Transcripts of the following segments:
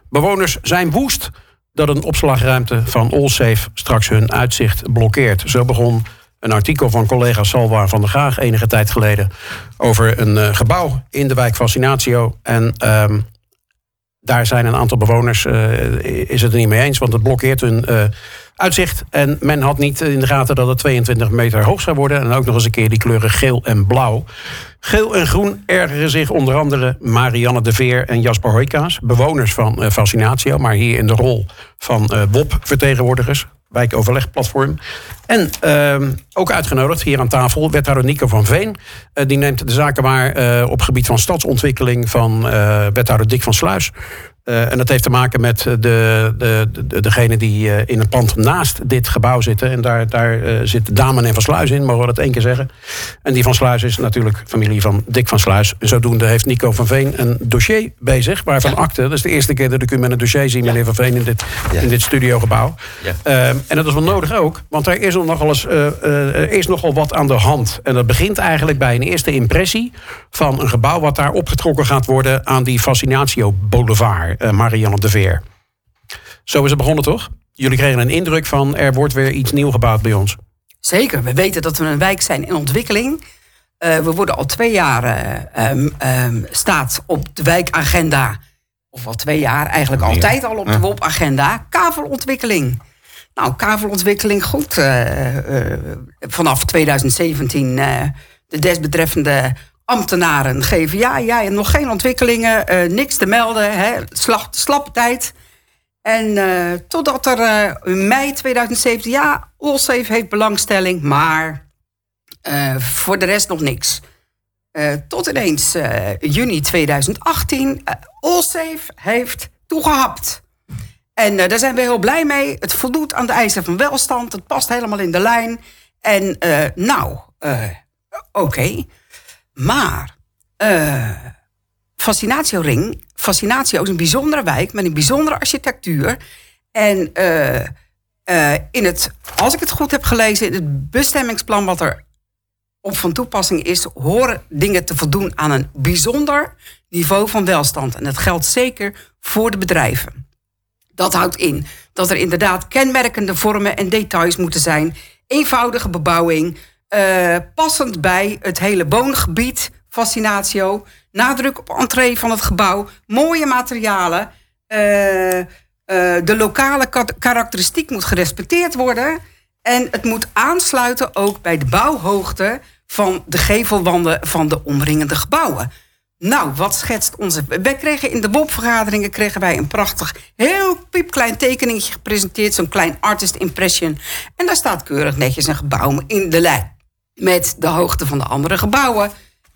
Bewoners zijn woest dat een opslagruimte van Allsafe straks hun uitzicht blokkeert. Zo begon een artikel van collega Salwa van der Graag enige tijd geleden over een gebouw in de wijk Fascinatio. En daar zijn een aantal bewoners is het er niet mee eens, want het blokkeert hun uitzicht. En men had niet in de gaten dat het 22 meter hoog zou worden. En ook nog eens een keer die kleuren geel en blauw. Geel en groen ergeren zich onder andere Marianne de Veer en Jasper Hoijkaas, bewoners van Fascinatio, maar hier in de rol van WOP-vertegenwoordigers, wijkoverlegplatform. En ook uitgenodigd hier aan tafel wethouder Nico van Veen. Die neemt de zaken waar op gebied van stadsontwikkeling van wethouder Dick van Sluis. En dat heeft te maken met degene die in het pand naast dit gebouw zitten. En daar zit Damen en Van Sluis in, mogen we dat één keer zeggen. En die Van Sluis is natuurlijk familie van Dick van Sluis. Zodoende heeft Nico van Veen een dossier bezig, waarvan akte. Dat is de eerste keer dat ik u met een dossier zie, meneer Van Veen, in dit studiogebouw. Ja. En dat is wel nodig ook, want er is nogal wat aan de hand. En dat begint eigenlijk bij een eerste impressie van een gebouw wat daar opgetrokken gaat worden aan die Fascinatio Boulevard. Marianne de Veer. Zo is het begonnen, toch? Jullie kregen een indruk van er wordt weer iets nieuws gebouwd bij ons. Zeker, we weten dat we een wijk zijn in ontwikkeling. We worden al 2 jaar staat op de wijkagenda. Of al 2 jaar, eigenlijk altijd al op de WOP-agenda. Kavelontwikkeling. Nou, kavelontwikkeling, goed. Vanaf 2017 de desbetreffende ambtenaren geven, ja, nog geen ontwikkelingen, niks te melden, slappe tijd. En totdat er in mei 2017, Allsafe heeft belangstelling, maar voor de rest nog niks. Tot ineens juni 2018, Allsafe heeft toegehapt. En daar zijn we heel blij mee. Het voldoet aan de eisen van welstand, het past helemaal in de lijn. En oké. Maar Fascinatio is een bijzondere wijk met een bijzondere architectuur. En als ik het goed heb gelezen, in het bestemmingsplan wat er op van toepassing is, horen dingen te voldoen aan een bijzonder niveau van welstand. En dat geldt zeker voor de bedrijven. Dat houdt in dat er inderdaad kenmerkende vormen en details moeten zijn. Eenvoudige bebouwing, passend bij het hele woongebied, Fascinatio. Nadruk op entree van het gebouw, mooie materialen. De lokale karakteristiek moet gerespecteerd worden. En het moet aansluiten ook bij de bouwhoogte van de gevelwanden van de omringende gebouwen. Nou, wat schetst onze... Wij kregen in de WOP-vergaderingen een prachtig, heel piepklein tekeningetje gepresenteerd. Zo'n klein artist impression. En daar staat keurig netjes een gebouw in de lijn met de hoogte van de andere gebouwen.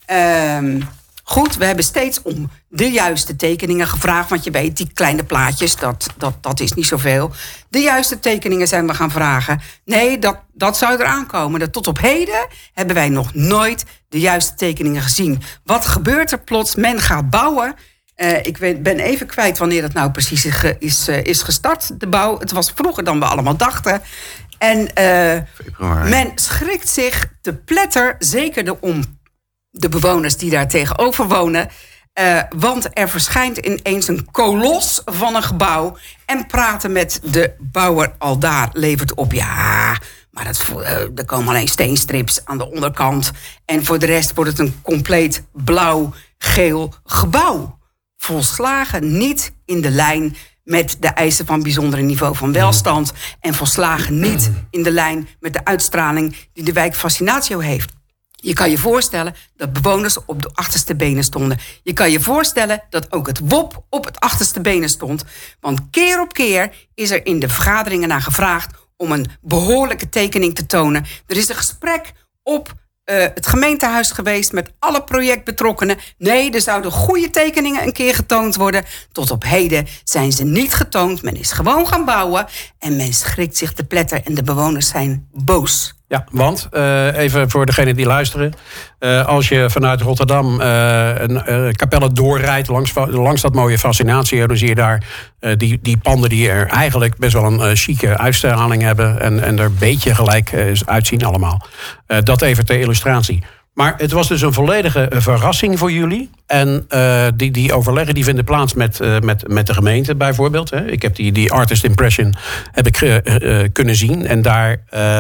Goed, we hebben steeds om de juiste tekeningen gevraagd. Want je weet, die kleine plaatjes, dat is niet zoveel. De juiste tekeningen zijn we gaan vragen. Nee, dat zou eraan komen. Tot op heden hebben wij nog nooit de juiste tekeningen gezien. Wat gebeurt er plots? Men gaat bouwen. Ik ben even kwijt wanneer het nou precies is gestart, de bouw. Het was vroeger dan we allemaal dachten. En men schrikt zich te pletter, zeker om de bewoners die daar tegenover wonen. Want er verschijnt ineens een kolos van een gebouw. En praten met de bouwer al daar levert op. Ja, maar er komen alleen steenstrips aan de onderkant. En voor de rest wordt het een compleet blauw-geel gebouw. Volslagen niet in de lijn met de eisen van bijzondere niveau van welstand. En volslagen niet in de lijn met de uitstraling die de wijk Fascinatio heeft. Je kan je voorstellen dat bewoners op de achterste benen stonden. Je kan je voorstellen dat ook het WOP op het achterste benen stond. Want keer op keer is er in de vergaderingen naar gevraagd om een behoorlijke tekening te tonen. Er is een gesprek op het gemeentehuis geweest met alle projectbetrokkenen. Nee, er zouden goede tekeningen een keer getoond worden. Tot op heden zijn ze niet getoond. Men is gewoon gaan bouwen en men schrikt zich te pletter en de bewoners zijn boos. Ja, want, even voor degenen die luisteren. Als je vanuit Rotterdam Capelle doorrijdt langs dat mooie Fascinatio, dan zie je daar die panden die er eigenlijk best wel een chique uitstraling hebben. En er een beetje gelijk uitzien allemaal. Dat even ter illustratie. Maar het was dus een volledige verrassing voor jullie. En die overleggen die vinden plaats met de gemeente bijvoorbeeld. Hè. Ik heb die artist impression heb ik kunnen zien. En daar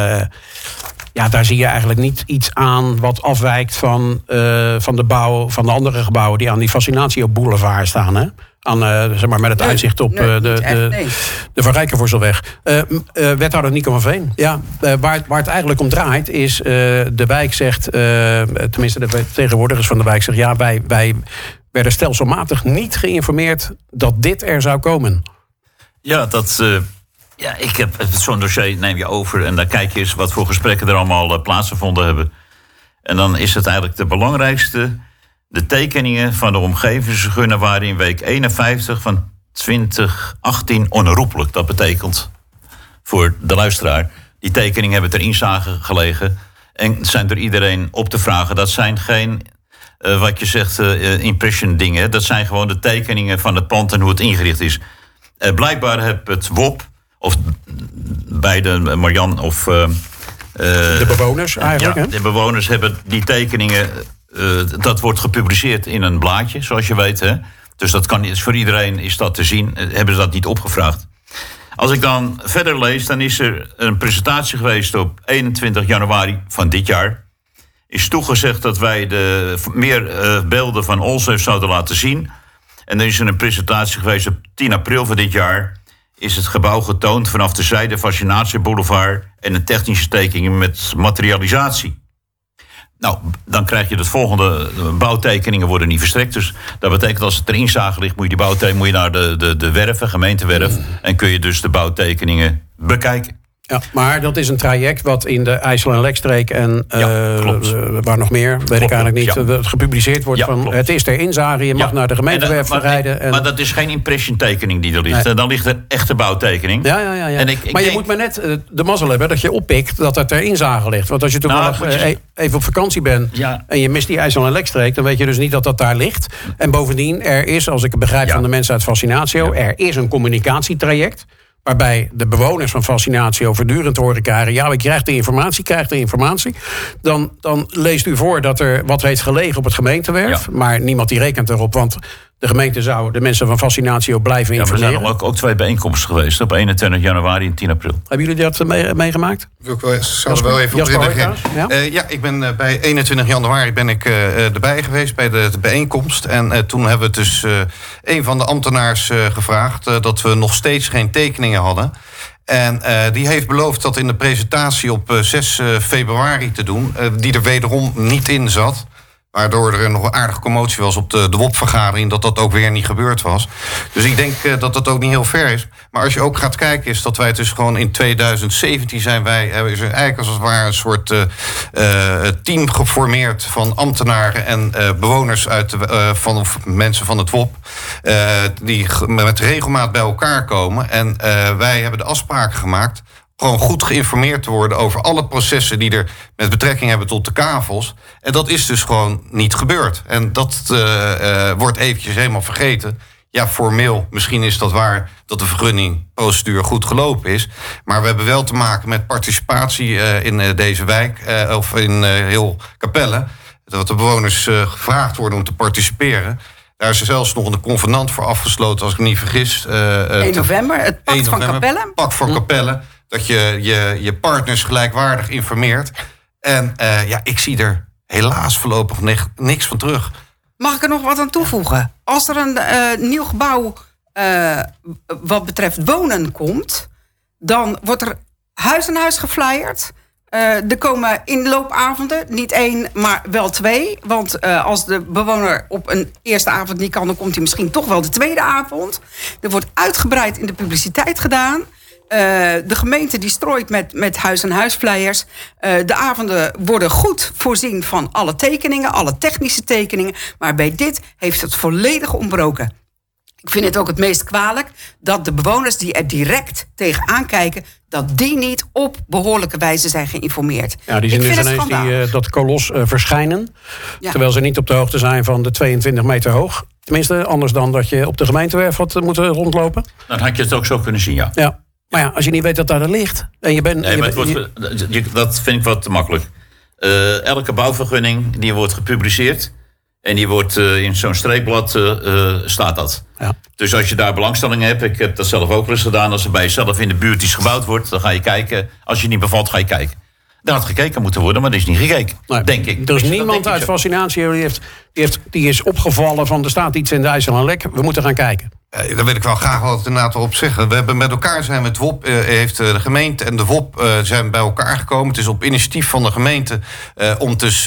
zie je eigenlijk niet iets aan wat afwijkt van de bouw van de andere gebouwen die aan die Fascinatio Boulevard staan. Hè. Met het uitzicht op de Van Rijkenvoorzelweg. Wethouder Nico van Veen. Ja, waar het eigenlijk om draait is... de wijk zegt... tenminste de vertegenwoordigers van de wijk zeggen... ja, wij werden stelselmatig niet geïnformeerd... dat dit er zou komen. Ja, ik heb zo'n dossier neem je over... en dan kijk je eens wat voor gesprekken er allemaal plaatsgevonden hebben. En dan is het eigenlijk de belangrijkste... de tekeningen van de omgevingsvergunning waren in week 51 van 2018 onherroepelijk. Dat betekent voor de luisteraar... die tekeningen hebben ter inzage gelegen... en zijn door iedereen op te vragen. Dat zijn geen, wat je zegt, impression dingen. Dat zijn gewoon de tekeningen van het pand en hoe het ingericht is. Blijkbaar heeft het WOP, of beide Marjan of... de bewoners eigenlijk, ja, hè? De bewoners hebben die tekeningen... dat wordt gepubliceerd in een blaadje, zoals je weet. Hè? Dus dat kan voor iedereen is dat te zien. Hebben ze dat niet opgevraagd. Als ik dan verder lees, dan is er een presentatie geweest op 21 januari van dit jaar. Is toegezegd dat wij meer beelden van Allsafe zouden laten zien. En dan is er een presentatie geweest op 10 april van dit jaar. Is het gebouw getoond vanaf de zijde Fascinatio Boulevard... en een technische tekening met materialisatie. Nou, dan krijg je het volgende. Bouwtekeningen worden niet verstrekt. Dus dat betekent als het ter inzage ligt... moet je naar de werven, gemeentewerf... en kun je dus de bouwtekeningen bekijken. Ja, maar dat is een traject wat in de IJssel- en Lekstreek... en waar nog meer, weet ik eigenlijk niet... gepubliceerd wordt van het is ter inzage... je mag naar de gemeentewerf rijden. Maar dat is geen impression tekening die er ligt. Nee. Dan ligt er echte bouwtekening. Ja. En maar je moet maar net de mazzel hebben dat je oppikt... dat het ter inzage ligt. Want als je toevallig even op vakantie bent... en je mist die IJssel- en Lekstreek... dan weet je dus niet dat daar ligt. En bovendien, er is, als ik het begrijp van de mensen uit Fascinatio... er is een communicatietraject... waarbij de bewoners van Fascinatio voortdurend horen krijgen... ja, ik krijg de informatie. Dan leest u voor dat er wat heeft gelegen op het gemeentewerf... maar niemand die rekent erop, want de gemeente zou de mensen van Fascinatio blijven informeren. Er zijn ook 2 bijeenkomsten geweest, op 21 januari en 10 april. Hebben jullie dat meegemaakt? Ik zou er wel even op reageren. Ja, ik ben bij 21 januari ben ik erbij geweest bij de bijeenkomst. En toen hebben we dus een van de ambtenaars gevraagd... dat we nog steeds geen tekeningen hadden. En die heeft beloofd dat in de presentatie op 6 februari te doen... die er wederom niet in zat... waardoor er nog een aardige commotie was op de WOP-vergadering... dat ook weer niet gebeurd was. Dus ik denk dat dat ook niet heel ver is. Maar als je ook gaat kijken, is dat wij dus gewoon in 2017 zijn wij... is er eigenlijk als het ware een soort team geformeerd... van ambtenaren en bewoners van mensen van het WOP... die met regelmaat bij elkaar komen. En wij hebben de afspraken gemaakt... gewoon goed geïnformeerd te worden over alle processen... die er met betrekking hebben tot de kavels. En dat is dus gewoon niet gebeurd. En dat wordt eventjes helemaal vergeten. Ja, formeel, misschien is dat waar... dat de vergunningprocedure goed gelopen is. Maar we hebben wel te maken met participatie in deze wijk... of in heel Capelle. Dat de bewoners gevraagd worden om te participeren... Daar is er zelfs nog een convenant voor afgesloten, als ik me niet vergis. 1 november, het Pact van Capelle. Pact voor Capelle. Dat je partners gelijkwaardig informeert. En ik zie er helaas voorlopig niks van terug. Mag ik er nog wat aan toevoegen? Als er een nieuw gebouw wat betreft wonen komt... dan wordt er huis aan huis geflyerd... Er komen inloopavonden, niet 1, maar wel 2. Want als de bewoner op een eerste avond niet kan... dan komt hij misschien toch wel de tweede avond. Er wordt uitgebreid in de publiciteit gedaan. De gemeente die strooit met huis-aan-huis flyers. De avonden worden goed voorzien van alle tekeningen... alle technische tekeningen. Maar bij dit heeft het volledig ontbroken. Ik vind het ook het meest kwalijk dat de bewoners die er direct tegenaan kijken... dat die niet op behoorlijke wijze zijn geïnformeerd. Ja, die zien dus ineens dat kolos verschijnen... terwijl ze niet op de hoogte zijn van de 22 meter hoog. Tenminste, anders dan dat je op de gemeentewerf had moeten rondlopen. Dan had je het ook zo kunnen zien, ja. Maar ja, als je niet weet dat daar ligt... en je bent... dat vind ik wat te makkelijk. Elke bouwvergunning die wordt gepubliceerd. En die wordt in zo'n streekblad staat dat. Ja. Dus als je daar belangstelling hebt, ik heb dat zelf ook wel eens gedaan. Als er bij jezelf in de buurt iets gebouwd wordt, dan ga je kijken. Als je niet bevalt, ga je kijken. Daar had gekeken moeten worden, maar er is niet gekeken. Nee, denk ik. Er is niemand uit Fascinatie die is opgevallen van er staat iets in de IJsselenlek. We moeten gaan kijken. Daar wil ik wel graag wat inderdaad op zeggen. We hebben met elkaar zijn met WOP, heeft de gemeente en de WOP zijn bij elkaar gekomen. Het is op initiatief van de gemeente om dus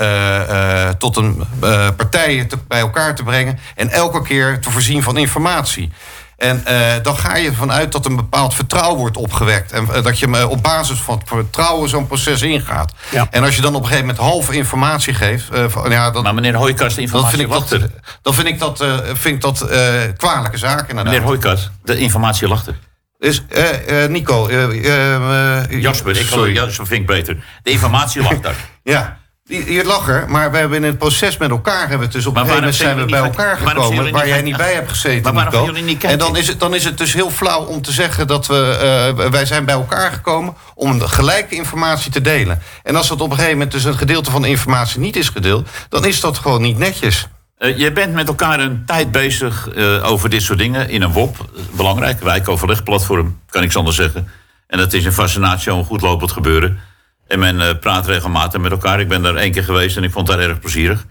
tot een partijen bij elkaar te brengen. En elke keer te voorzien van informatie. En dan ga je ervan uit dat een bepaald vertrouwen wordt opgewekt. En dat je op basis van het vertrouwen zo'n proces ingaat. Ja. En als je dan op een gegeven moment halve informatie geeft. Maar meneer Hooijkast, de informatie lag er. Dan vind ik dat kwalijke zaak inderdaad. Meneer Hooijkast, de informatie lag er. Dus Nico. Jasper vind ik beter. De informatie lag daar. Ja. Je lag er, maar we hebben in het proces met elkaar hebben we dus op een gegeven moment zijn we bij elkaar gekomen waar jij niet bij hebt gezeten. Maar waarom jullie niet kijken? En dan is het dus heel flauw om te zeggen dat wij zijn bij elkaar gekomen om de gelijke informatie te delen. En als dat op een gegeven moment dus een gedeelte van de informatie niet is gedeeld, dan is dat gewoon niet netjes. Je bent met elkaar een tijd bezig over dit soort dingen in een WOP. Belangrijk, wijkoverlegplatform, kan ik anders zeggen. En dat is in Fascinatie een goed lopend gebeuren. En men praat regelmatig met elkaar. Ik ben daar 1 keer geweest en ik vond dat erg plezierig.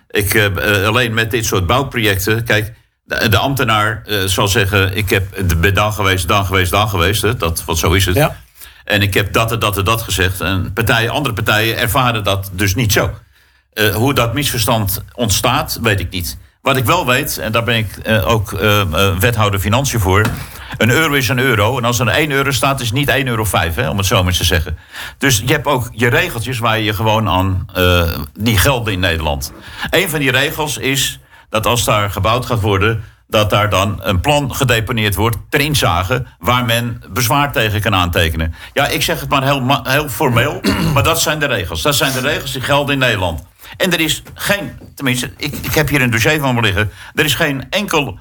Alleen met dit soort bouwprojecten. Kijk, de ambtenaar zal zeggen, ik ben dan geweest. Want zo is het. Ja. En ik heb dat gezegd. En andere partijen ervaren dat dus niet zo. Hoe dat misverstand ontstaat, weet ik niet. Wat ik wel weet, en daar ben ik ook wethouder financiën voor. Een euro is een euro. En als er 1 euro staat, is het niet 1,05 euro, om het zo maar te zeggen. Dus je hebt ook je regeltjes waar je gewoon aan die gelden in Nederland. Een van die regels is dat als daar gebouwd gaat worden, dat daar dan een plan gedeponeerd wordt ter inzage waar men bezwaar tegen kan aantekenen. Ja, ik zeg het maar heel formeel, maar dat zijn de regels. Dat zijn de regels die gelden in Nederland. En er is geen, tenminste, ik heb hier een dossier van me liggen, er is geen enkel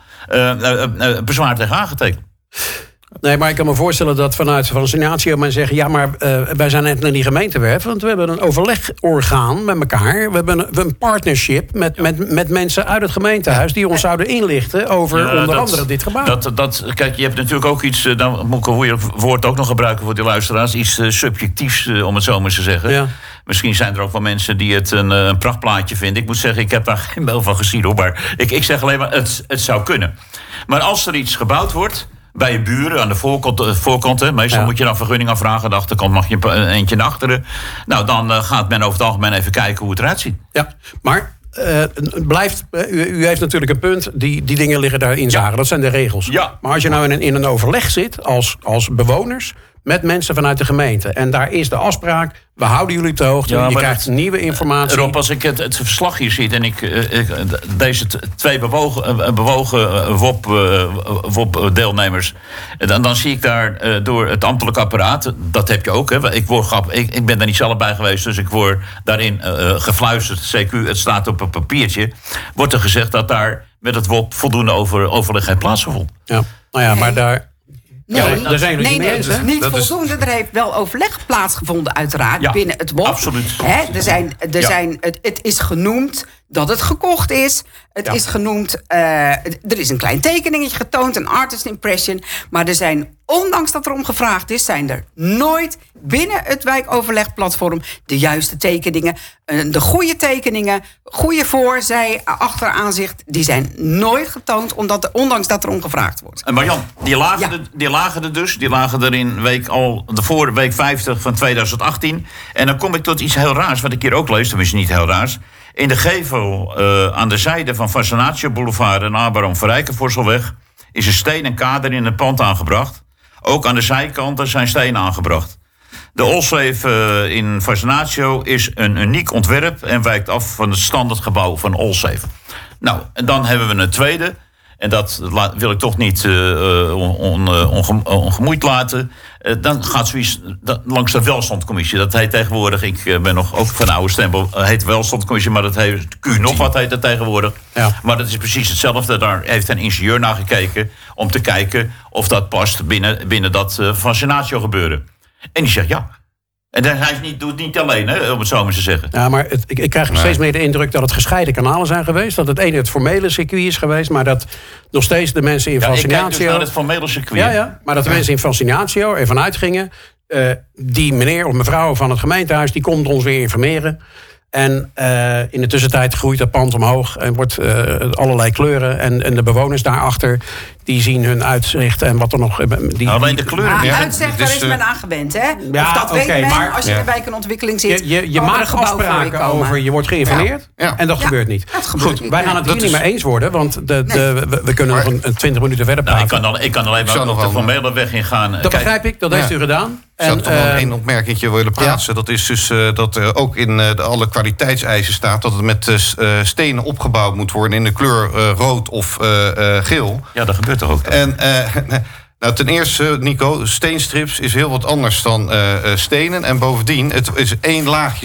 bezwaar tegen aangetekend. Nee, maar ik kan me voorstellen dat vanuit Fascinatie men zeggen, ja, maar wij zijn net naar die gemeentewerf, want we hebben een overlegorgaan met elkaar. We hebben een partnership met mensen uit het gemeentehuis die ons zouden inlichten over onder andere dit gebouw. Kijk, je hebt natuurlijk ook iets, dan moet ik een goede woord ook nog gebruiken voor die luisteraars, iets subjectiefs, om het zo maar te zeggen. Ja. Misschien zijn er ook wel mensen die het een prachtplaatje vinden. Ik moet zeggen, ik heb daar geen bel van gezien, hoor. Maar ik zeg alleen maar, het zou kunnen. Maar als er iets gebouwd wordt bij je buren aan de voorkant, hè, meestal moet je dan vergunning aanvragen. Aan de achterkant mag je eentje naar achteren. Nou, dan gaat men over het algemeen even kijken hoe het eruit ziet. Ja, maar u heeft natuurlijk een punt. Die dingen liggen daar in zagen. Dat zijn de regels. Ja. Maar als je nou in een overleg zit als bewoners met mensen vanuit de gemeente, en daar is de afspraak, we houden jullie op de hoogte, je krijgt nieuwe informatie. Rob, als ik het verslag hier zie en deze 2 bewogen WOP-deelnemers, dan zie ik daar door het ambtelijk apparaat, dat heb je ook, hè. Ik ben daar niet zelf bij geweest, dus ik word daarin gefluisterd, CQ, het staat op een papiertje, wordt er gezegd dat daar met het WOP voldoende overleg heeft plaatsgevonden. Ja, nou ja, maar daar daar zijn jullie niet mee eens, hè? Niet voldoende. Er heeft wel overleg plaatsgevonden, uiteraard, binnen het WOP. Absoluut. Het is genoemd dat het gekocht is. Het is genoemd, er is een klein tekeningetje getoond, een artist impression. Maar er zijn, ondanks dat er om gevraagd is, zijn er nooit binnen het wijkoverlegplatform de juiste tekeningen, de goede tekeningen, goede voor, zij, achter aanzicht, die zijn nooit getoond, ondanks dat er om gevraagd wordt. En Marjan, die lagen er dus. Die lagen er in voor week 50 van 2018. En dan kom ik tot iets heel raars, wat ik hier ook lees, tenminste niet heel raars. In de gevel aan de zijde van Fascinatio Boulevard en Abraham van Rijkenvoorselweg is een steen en kader in het pand aangebracht. Ook aan de zijkanten zijn stenen aangebracht. De Allsafe in Fascinatio is een uniek ontwerp en wijkt af van het standaardgebouw van Allsafe. Nou, en dan hebben we een tweede. En dat wil ik toch niet ongemoeid laten. Dan gaat zoiets langs de welstandcommissie. Dat heet tegenwoordig, ik ben nog ook van de oude stempel, heet welstandcommissie, maar dat heet nog wat heet het tegenwoordig. Ja. Maar dat is precies hetzelfde. Daar heeft een ingenieur naar gekeken om te kijken of dat past binnen dat Fascinatio gebeuren. En die zegt ja. En hij doet het niet alleen, hè, om het zo maar te zeggen. Ja, maar ik krijg steeds meer de indruk dat het gescheiden kanalen zijn geweest. Dat het ene het formele circuit is geweest, maar dat nog steeds de mensen in Fascinatio... Ik kijk dus naar het formele circuit. Ja, maar dat de mensen in Fascinatio ervan uitgingen... die meneer of mevrouw van het gemeentehuis, die komt ons weer informeren. En in de tussentijd groeit dat pand omhoog en wordt allerlei kleuren. En de bewoners daarachter, die zien hun uitzicht en wat er nog... Alleen de kleuren. Uitzicht, daar is men aan gewend, hè? Ja, of dat weet men maar, als je in wijkontwikkeling zit. Je maakt afspraken over, je wordt geïnformeerd en dat gebeurt niet. Goed, wij gaan het hier niet meer eens worden, want we kunnen nog een 20 minuten verder praten. Ik kan alleen maar op de formele weg ingaan. Dat begrijp ik, dat heeft u gedaan. Ik zou toch nog één opmerkingje willen plaatsen. Dat is dus dat er ook in alle kwaliteitseisen staat... dat het met stenen opgebouwd moet worden in de kleur rood of geel. Ja, dat gebeurt toch ook. Nou, ten eerste, Nico, steenstrips is heel wat anders dan stenen. En bovendien, het is één laagje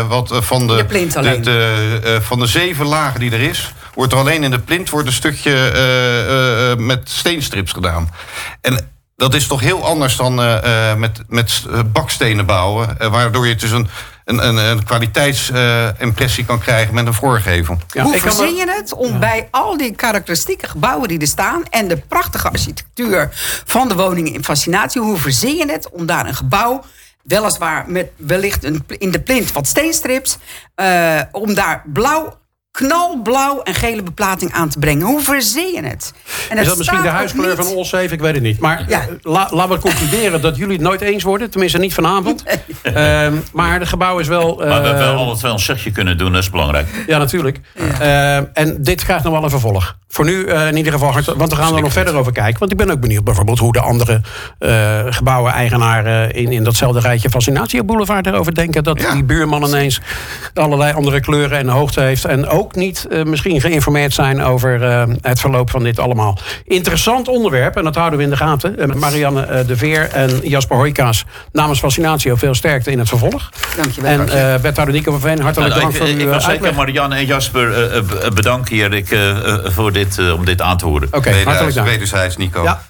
van de 7 lagen die er is... wordt er alleen in de plint een stukje met steenstrips gedaan. En dat is toch heel anders dan met bakstenen bouwen... waardoor je dus een kwaliteitsimpressie kan krijgen met een voorgevel. Ja, hoe verzin je het om bij al die karakteristieke gebouwen die er staan... en de prachtige architectuur van de woningen in Fascinatio... hoe verzin je het om daar een gebouw... weliswaar met wellicht in de plint wat steenstrips... om daar knalblauw en gele beplating aan te brengen. Hoe verzin je het? En is dat misschien de huiskleur van Allsafe? Ik weet het niet. Maar laten we concluderen dat jullie het nooit eens worden. Tenminste niet vanavond. Nee. Maar het gebouw is wel... maar we hebben altijd wel een zegje kunnen doen. Dat is belangrijk. Ja, natuurlijk. Ja. En dit krijgt nog wel een vervolg. Voor nu in ieder geval. Want we gaan er nog verder over kijken. Want ik ben ook benieuwd bijvoorbeeld hoe de andere gebouwen-eigenaren... in datzelfde rijtje Fascinatio Boulevard erover denken. Dat die buurman ineens allerlei andere kleuren en hoogte heeft. En ook niet misschien geïnformeerd zijn over het verloop van dit allemaal. Interessant onderwerp, en dat houden we in de gaten. Marianne de Veer en Jasper Hoijkaas namens Fascinatio veel sterkte in het vervolg. Dankjewel. En wethouder Nico van Veen, hartelijk dank voor uw uitleg. Ik wil zeker Marianne en Jasper bedanken hier om dit aan te horen. Oké, hartelijk dank. Wederzijds, Nico. Ja.